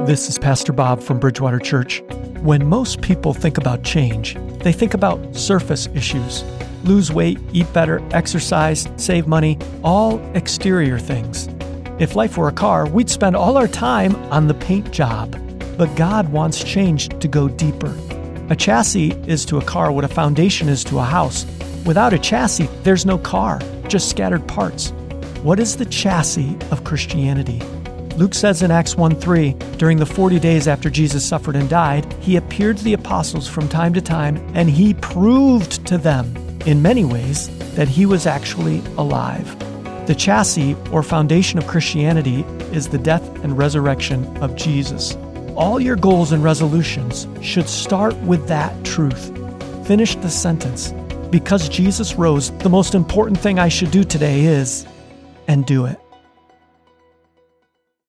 This is Pastor Bob from Bridgewater Church. When most people think about change, they think about surface issues. Lose weight, eat better, exercise, save money, all exterior things. If life were a car, we'd spend all our time on the paint job. But God wants change to go deeper. A chassis is to a car what a foundation is to a house. Without a chassis, there's no car, just scattered parts. What is the chassis of Christianity? Luke says in Acts 1:3, during the 40 days after Jesus suffered and died, he appeared to the apostles from time to time, and he proved to them, in many ways, that he was actually alive. The chassis or foundation of Christianity is the death and resurrection of Jesus. All your goals and resolutions should start with that truth. Finish the sentence. Because Jesus rose, the most important thing I should do today is, and do it.